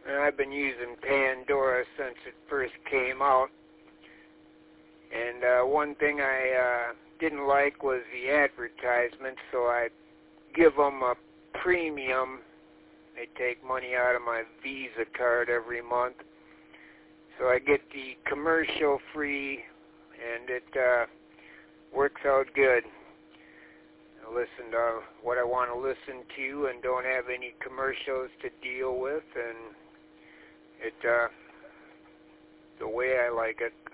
And I've been using Pandora since it first came out. And one thing I didn't like was the advertisement, so I give them a premium. They take money out of my Visa card every month. So I get the commercial free, and it works out good. I listen to what I want to listen to and don't have any commercials to deal with, and it the way I like it.